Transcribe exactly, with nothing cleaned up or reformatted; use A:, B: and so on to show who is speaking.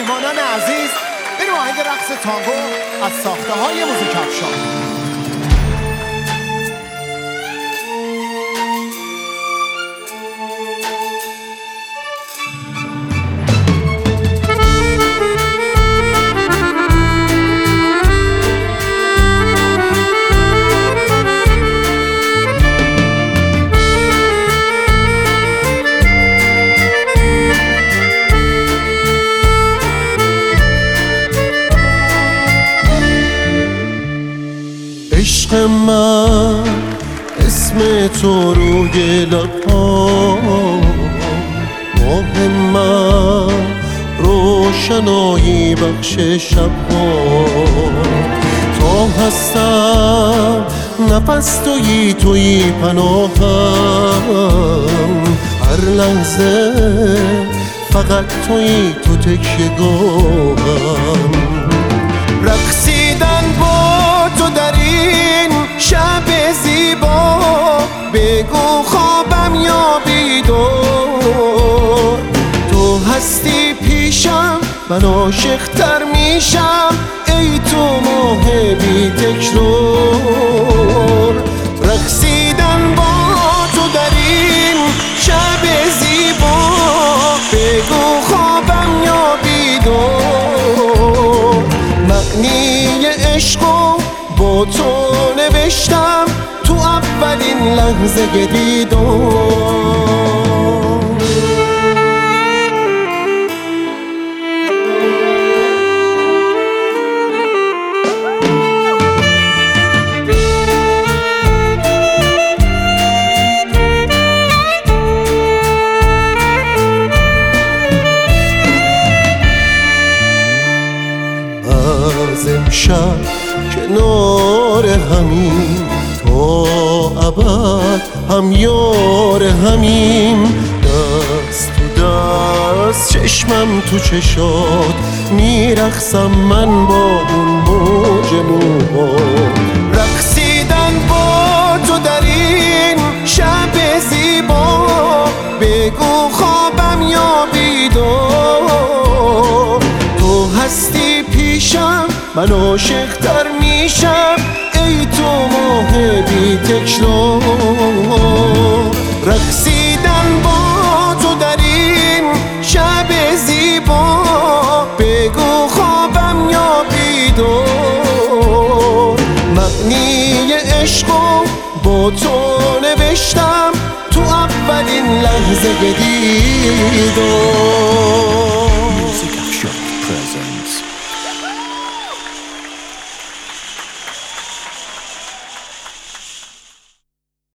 A: مهمانان عزیز این آهنگ رقص تانگو از ساخته های موزیک افشان.
B: عشق من اسم تو روی لبام، ماه من روشنایی بخش شب‌ها. تا هستم نفس تویی، تویی پناهم، هر لحظه فقط تویی، تو تکیه‌گاهم. رقصیدن با تو در این شب زیبا، بگو خوابم یا بیدار. تو هستی پیشم، من عاشق‌تر میشم، ای تو ماه بی تکرار. رقصیدن با تو در این شب زیبا، بگو خوابم یا بیدار. معنی عشقو با تو نوشتم تو اولین لحظه دیدار. از امشب کنار همین، تا ابد هم یار همین. دست تو دست، چشمم تو چشات، میرقصم من با اون موج موها. رقصیدن با تو در این شب زیبا، بگو خوابم یا بیدار. تو هستی پیشم، من عاشق‌تر میشم، ای تو ماه بی تکرار. رقصیدن با تو در این شب زیبا، بگو خوابم یا بیدار. معنی عشقو با تو نوشتم تو اولین لحظه دیدار.